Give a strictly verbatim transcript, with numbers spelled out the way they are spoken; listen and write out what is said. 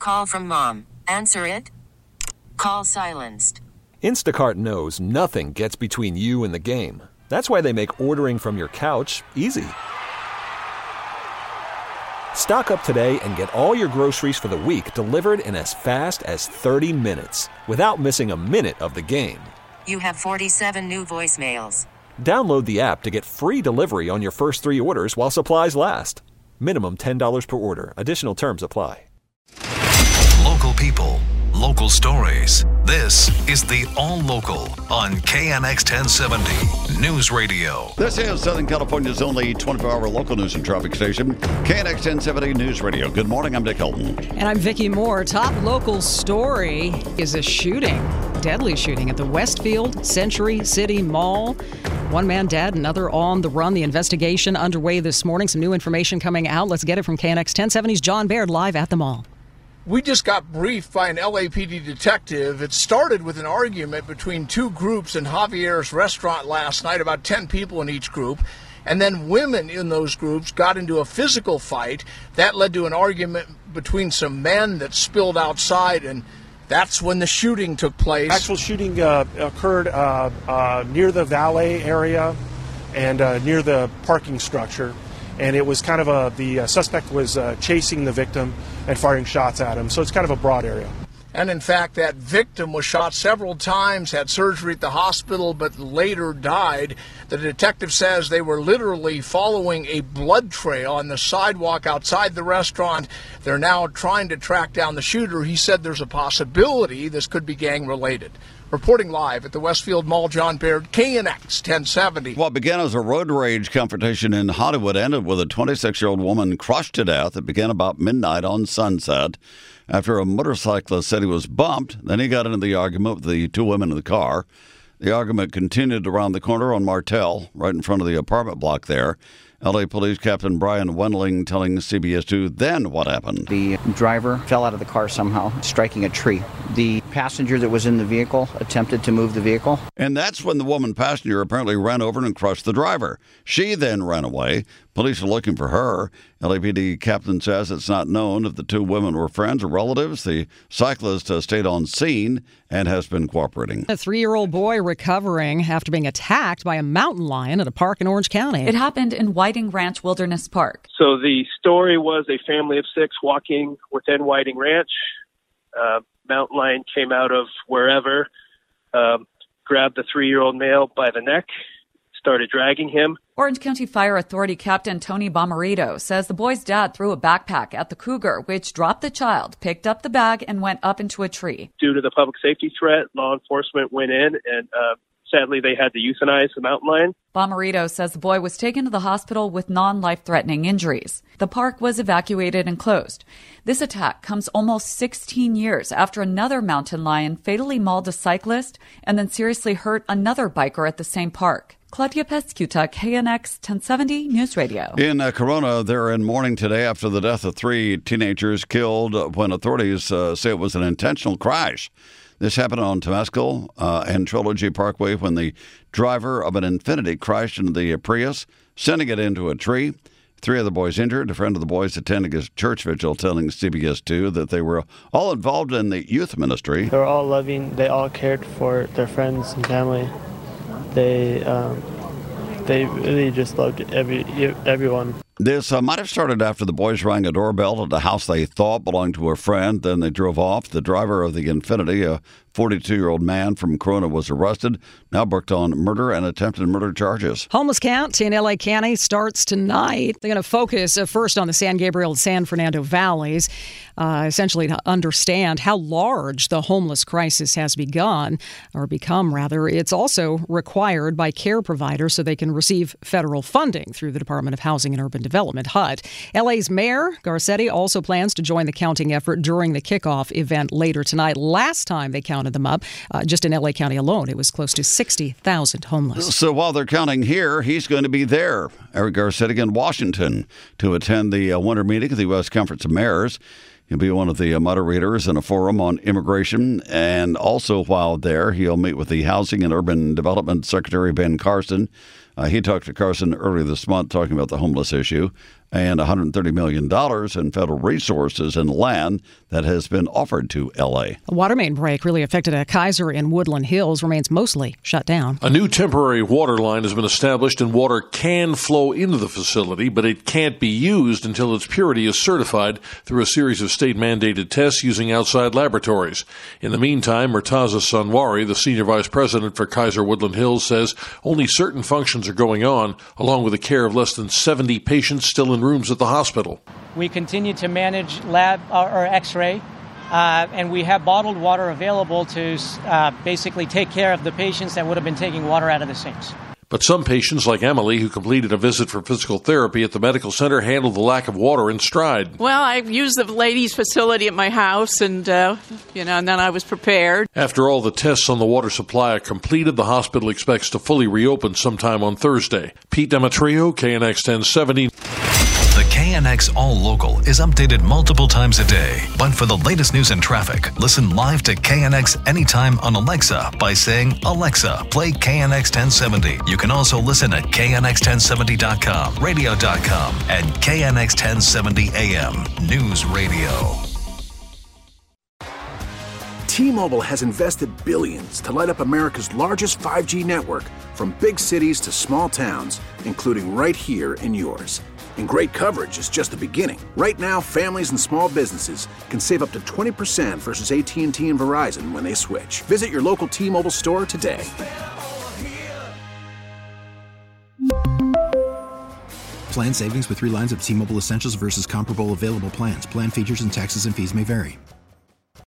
call from mom. Answer it. Call silenced. Instacart knows nothing gets between you and the game. That's why they make ordering from your couch easy. Stock up today and get all your groceries for the week delivered in as fast as thirty minutes without missing a minute of the game. You have forty-seven new voicemails. Download the app to get free delivery on your first three orders while supplies last. Minimum ten dollars per order. Additional terms apply. Local people, local stories. This is the All Local on K N X ten seventy News Radio. This is Southern California's only twenty-four hour local news and traffic station, K N X ten seventy News Radio. Good morning, I'm Dick Hilton. And I'm Vicki Moore. Top local story is a shooting, deadly shooting at the Westfield Century City Mall. One man dead, another on the run. The investigation underway this morning. Some new information coming out. Let's get it from K N X ten seventy's John Baird live at the mall. We just got briefed by an L A P D detective. It started with an argument between two groups in Javier's restaurant last night, about ten people in each group. And then women in those groups got into a physical fight. That led to an argument between some men that spilled outside, and that's when the shooting took place. Actual shooting uh, occurred uh, uh, near the valet area and uh, near the parking structure. And it was kind of a, the uh, suspect was uh, chasing the victim and firing shots at him. So it's kind of a broad area. And in fact, that victim was shot several times, had surgery at the hospital, but later died. The detective says they were literally following a blood trail on the sidewalk outside the restaurant. They're now trying to track down the shooter. He said there's a possibility this could be gang-related. Reporting live at the Westfield Mall, John Baird, K N X ten seventy. What began as a road rage confrontation in Hollywood ended with a twenty-six-year-old woman crushed to death. It began about midnight on Sunset after a motorcyclist said he was bumped. Then he got into the argument with the two women in the car. The argument continued around the corner on Martel, right in front of the apartment block there. L A Police Captain Brian Wendling telling C B S two then what happened. The driver fell out of the car somehow, striking a tree. The passenger that was in the vehicle attempted to move the vehicle. And that's when the woman passenger apparently ran over and crushed the driver. She then ran away. Police are looking for her. L A P D captain says it's not known if the two women were friends or relatives. The cyclist uh, stayed on scene and has been cooperating. A three-year-old boy recovering after being attacked by a mountain lion at a park in Orange County. It happened in Whiting Ranch Wilderness Park. So the story was a family of six walking within Whiting Ranch. Uh, mountain lion came out of wherever, um, grabbed the three-year-old male by the neck, started dragging him. Orange County Fire Authority Captain Tony Bomarito says the boy's dad threw a backpack at the cougar, which dropped the child, picked up the bag, and went up into a tree. Due to the public safety threat, law enforcement went in, and uh, sadly they had to euthanize the mountain lion. Bomarito says the boy was taken to the hospital with non-life-threatening injuries. The park was evacuated and closed. This attack comes almost sixteen years after another mountain lion fatally mauled a cyclist and then seriously hurt another biker at the same park. Claudia Pescuta, K N X ten seventy News Radio. In uh, Corona, they're in mourning today after the death of three teenagers killed when authorities uh, say it was an intentional crash. This happened on Temescal uh, and Trilogy Parkway when the driver of an Infiniti crashed into the Prius, sending it into a tree. Three of the boys injured. A friend of the boys attending his church vigil telling C B S two that they were all involved in the youth ministry. They were all loving. They all cared for their friends and family. They um, they really just loved every everyone. This uh, might have started after the boys rang a doorbell at a house they thought belonged to a friend. Then they drove off. The driver of the Infiniti, a forty-two-year-old man from Corona, was arrested, now booked on murder and attempted murder charges. Homeless count in L A County starts tonight. They're going to focus uh, first on the San Gabriel and San Fernando valleys, uh, essentially to understand how large the homeless crisis has begun, or become, rather. It's also required by care providers so they can receive federal funding through the Department of Housing and Urban Development, H U D. L A's Mayor Garcetti also plans to join the counting effort during the kickoff event later tonight. Last time they counted them up, uh, just in L A County alone, it was close to sixty thousand homeless. So while they're counting here, he's going to be there, Eric Garcetti, in Washington to attend the uh, winter meeting of the U S Conference of Mayors. He'll be one of the uh, moderators in a forum on immigration. And also while there, he'll meet with the Housing and Urban Development Secretary Ben Carson. Uh, he talked to Carson earlier this month talking about the homeless issue. and one hundred thirty million dollars in federal resources and land that has been offered to L A. A water main break really affected a Kaiser in Woodland Hills remains mostly shut down. A new temporary water line has been established and water can flow into the facility, but it can't be used until its purity is certified through a series of state-mandated tests using outside laboratories. In the meantime, Murtaza Sanwari, the senior vice president for Kaiser Woodland Hills, says only certain functions are going on, along with the care of less than seventy patients still in rooms at the hospital. We continue to manage lab or, or X-ray, uh, and we have bottled water available to uh, basically take care of the patients that would have been taking water out of the sinks. But some patients, like Emily, who completed a visit for physical therapy at the medical center, handled the lack of water in stride. Well, I used the ladies' facility at my house, and, uh, you know, and then I was prepared. After all the tests on the water supply are completed, the hospital expects to fully reopen sometime on Thursday. Pete Demetrio, K N X ten seventy. The K N X All Local is updated multiple times a day. But for the latest news and traffic, listen live to K N X anytime on Alexa by saying, Alexa, play K N X ten seventy. You can also listen at K N X ten seventy dot com, radio dot com, and K N X ten seventy A M News Radio. T-Mobile has invested billions to light up America's largest five G network, from big cities to small towns, including right here in yours. And great coverage is just the beginning. Right now, families and small businesses can save up to twenty percent versus A T and T and Verizon when they switch. Visit your local T-Mobile store today. Plan savings with three lines of T-Mobile Essentials versus comparable available plans. Plan features and taxes and fees may vary.